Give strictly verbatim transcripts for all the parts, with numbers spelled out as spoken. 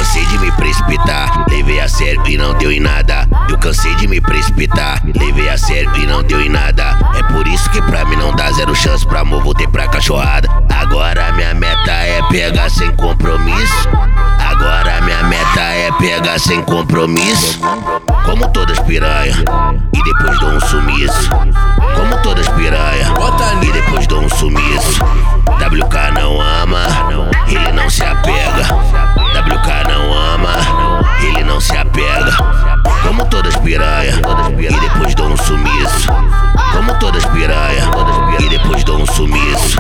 cansei de me precipitar, levei a sério e não deu em nada. Eu cansei de me precipitar, levei a sério e não deu em nada. É por isso que pra mim não dá zero chance, pra amor voltei pra cachorrada. Agora minha meta é pegar sem compromisso. Agora minha meta é pegar sem compromisso. Como todas piranha, e depois dou um sumiço. Como todas piranha, e depois dou um sumiço. W K não ama, ele não se apega. W K não ama, ele não se apega. Como todas piranha, e depois dou um sumiço. Como todas piranha, e depois dou um sumiço.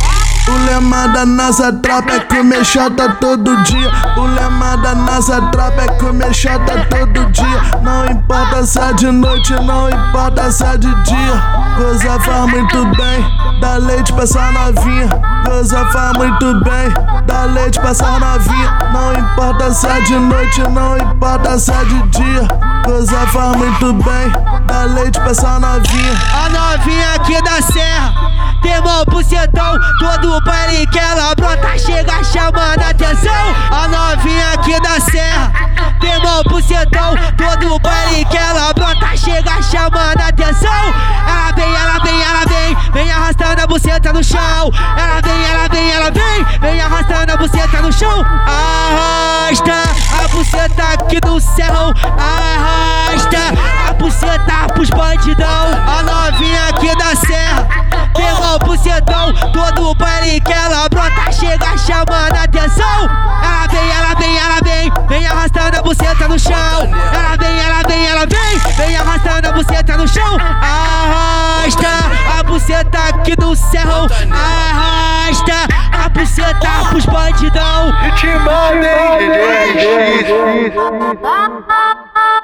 O lema da nossa tropa é comer chota todo dia. O lema da nossa tropa é comer chota todo dia. Não importa se é de noite, não importa se é de dia. Goza faz muito bem, dá leite pra essa novinha. Goza faz muito bem, dá leite pra essa novinha. Não importa se é de noite, não importa se é de dia. Goza faz muito bem, dá leite pra essa novinha. A novinha aqui da serra tem mó bucetão, todo baile que ela brota chega chamando atenção. A novinha aqui da serra tem mó bucetão, todo baile que ela brota chega chamando atenção. Ela vem, ela vem, ela vem, vem arrastando a buceta no chão. Ela vem, ela vem, ela vem, vem arrastando a buceta no chão. Arrasta a buceta aqui no serrão, arrasta a buceta pros bandidão. A novinha aqui da serra tem mó bucetão, todo baile que ela brota chega chamando atenção. Ela vem, ela vem, ela vem, vem arrastando a buceta no chão. Ela vem, ela vem, ela vem, vem arrastando a buceta no chão. Arrasta a buceta aqui no serrão, arrasta a buceta pros bandidão. Te mandei, D J X.